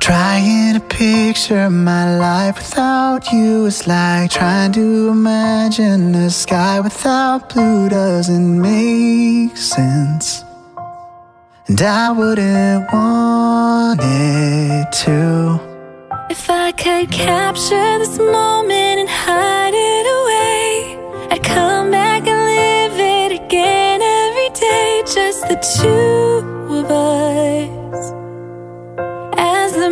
Trying to picture my life without you is like trying to imagine a sky without blue doesn't make sense. And I wouldn't want it to. If I could capture this moment and hide it away, I'd come back and live it again every day. Just the two of us as the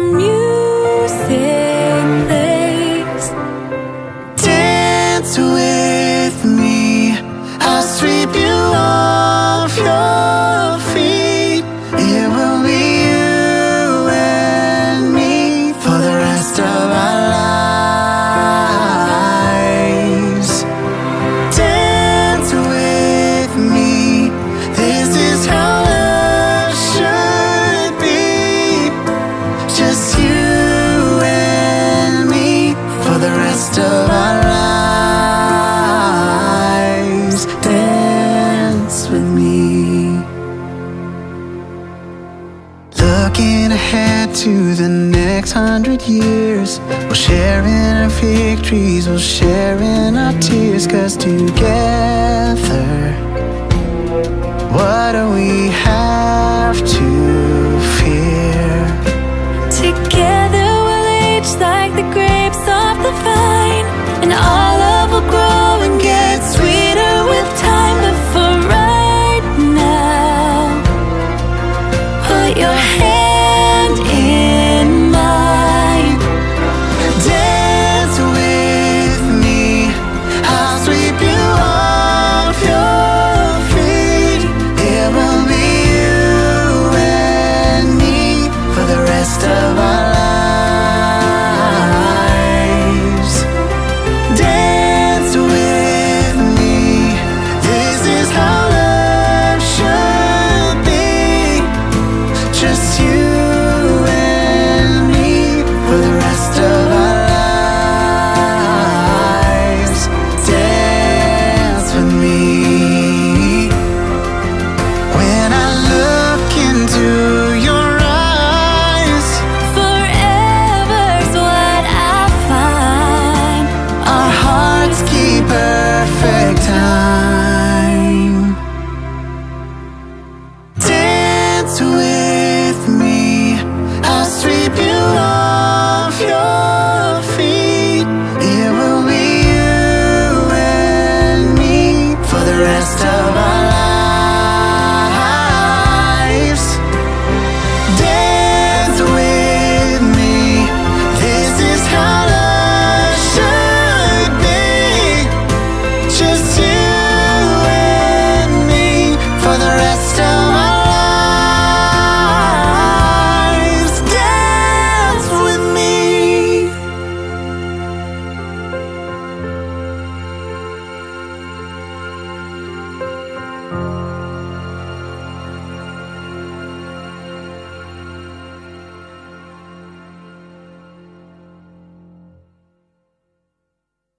music plays. Dance with me, I'll sweep you off your feet. It will be you and me for the rest of our lives. Dance with me, this is how love should be. Just you and me for the rest of our lives. Dance with me. Looking ahead to the next 100 years, we'll share in our victories, we'll share in our tears. 'Cause together, what do we have?